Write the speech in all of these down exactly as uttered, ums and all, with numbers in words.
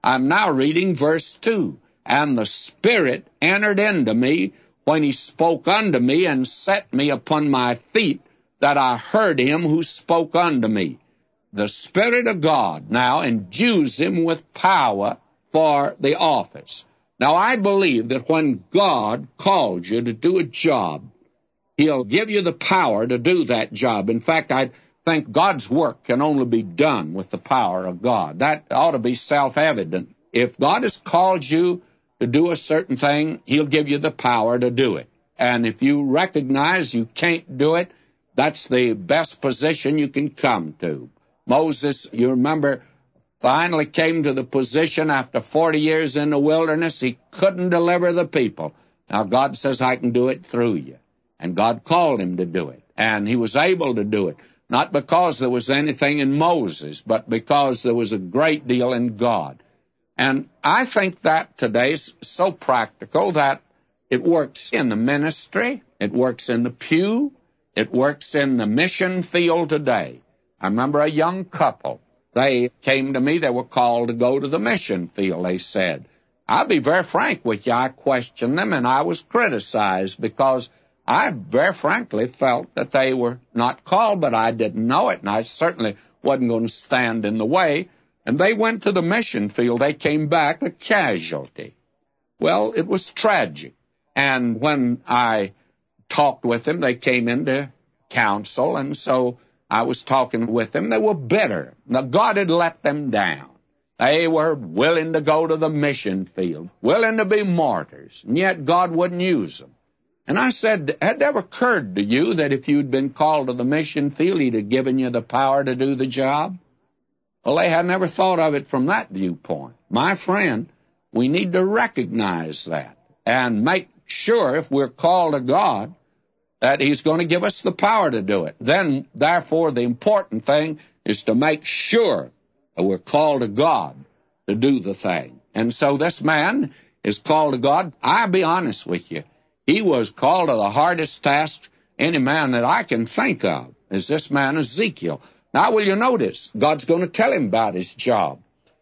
I'm now reading verse two. And the Spirit entered into me when he spoke unto me, and set me upon my feet, that I heard him who spoke unto me. The Spirit of God now endues him with power for the office. Now, I believe that when God calls you to do a job, he'll give you the power to do that job. In fact, I think God's work can only be done with the power of God. That ought to be self-evident. If God has called you to do a certain thing, he'll give you the power to do it. And if you recognize you can't do it, that's the best position you can come to. Moses, you remember, finally came to the position after forty years in the wilderness, he couldn't deliver the people. Now God says, I can do it through you. And God called him to do it. And he was able to do it. Not because there was anything in Moses, but because there was a great deal in God. And I think that today is so practical that it works in the ministry, it works in the pew, it works in the mission field today. I remember a young couple. They came to me. They were called to go to the mission field, they said. I'll be very frank with you. I questioned them, and I was criticized because I very frankly felt that they were not called, but I didn't know it, and I certainly wasn't going to stand in the way. And they went to the mission field. They came back a casualty. Well, it was tragic. And when I talked with them, they came into council, and so I was talking with them. They were bitter. Now, God had let them down. They were willing to go to the mission field, willing to be martyrs, and yet God wouldn't use them. And I said, had it ever occurred to you that if you'd been called to the mission field, he'd have given you the power to do the job? Well, they had never thought of it from that viewpoint. My friend, we need to recognize that and make sure if we're called to God that he's going to give us the power to do it. Then, therefore, the important thing is to make sure that we're called to God to do the thing. And so this man is called to God. I'll be honest with you. He was called to the hardest task any man that I can think of, is this man Ezekiel. Now, will you notice, God's going to tell him about his job.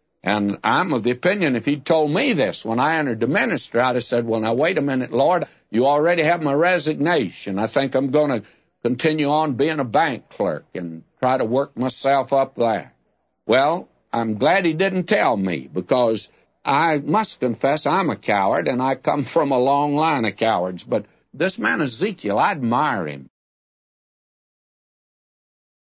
And I'm of the opinion, if he'd told me this when I entered the ministry, I'd have said, well, now, wait a minute, Lord, you already have my resignation. I think I'm going to continue on being a bank clerk and try to work myself up there. Well, I'm glad he didn't tell me, because I must confess I'm a coward, and I come from a long line of cowards. But this man Ezekiel, I admire him.